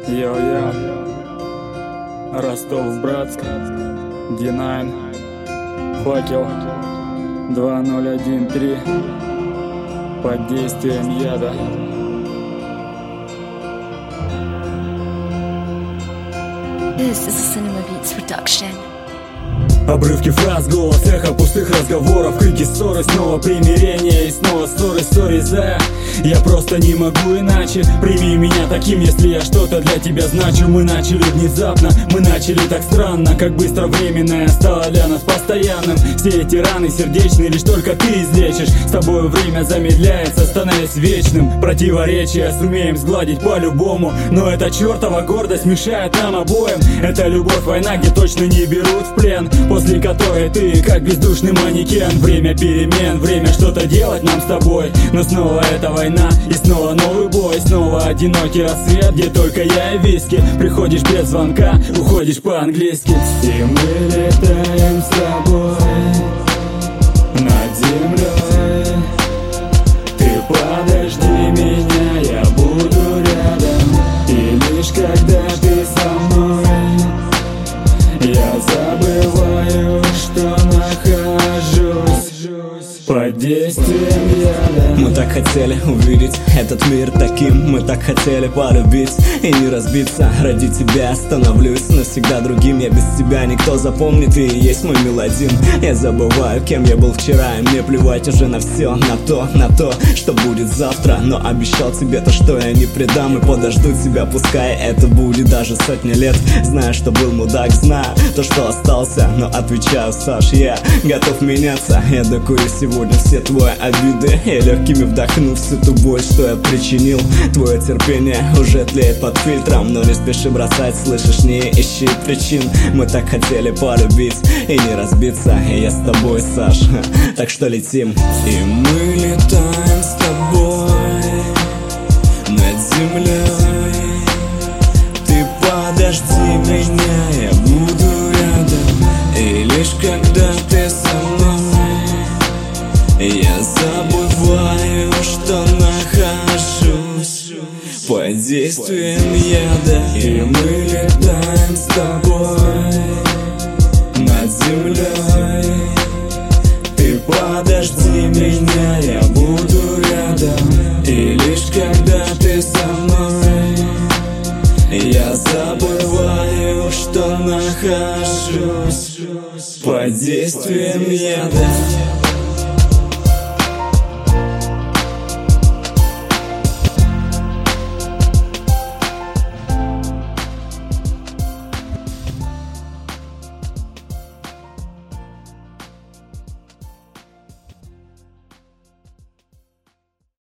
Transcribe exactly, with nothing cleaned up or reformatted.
Йо-йо, Ростов-Братск, ди найн, Факел, два ноль один три, под действием яда. This is a Cinema Beats production. Обрывки фраз, голос, эхо пустых разговоров, крики, ссоры, снова примирение и снова ссоры, ссоры за. Я просто не могу иначе. Прими меня таким, если я что-то для тебя значу. Мы начали внезапно, мы начали так странно. Как быстро временное стало для нас постоянным. Все эти раны сердечные лишь только ты излечишь. С тобой время замедляется, становясь вечным. Противоречия сумеем сгладить по-любому, но эта чертова гордость мешает нам обоим. Это любовь, война, где точно не берут в плен, после которой ты как бездушный манекен. Время перемен, время что-то делать нам с тобой. Но снова это война и снова новый бой. Снова одинокий рассвет, где только я и виски. Приходишь без звонка, уходишь по-английски. И мы летаем с тобой над землей. Ты подожди меня, я буду рядом. И лишь когда ты со мной, я забываю, что нахожусь под действием яда. Мы так хотели увидеть этот мир таким, мы так хотели полюбить и не разбиться. Ради тебя становлюсь навсегда другим. Я без тебя никто запомнит, ты и есть мой мелодин. Я забываю, кем я был вчера, и мне плевать уже на все, на то, на то, что будет завтра. Но обещал тебе то, что я не предам, и подожду тебя, пускай это будет даже сотни лет. Знаю, что был мудак, знаю то, что остался, но отвечаю, Саш, я готов меняться. Я докурю сегодня все твои обиды, я легкими вдохну всю ту боль, что я причинил. Твое терпение уже тлеет под фильтром, но не спеши бросать, слышишь, не ищи причин. Мы так хотели полюбить и не разбиться, и я с тобой, Саш, так что летим. И мы летаем с тобой над землей. Ты подожди меня, я буду рядом. И лишь когда ты со мной, я забываю, что нахожусь под действием яда. И мы летаем с тобой над землей. Ты подожди меня, я буду рядом. И лишь когда ты со мной, я забываю, что нахожусь под действием яда.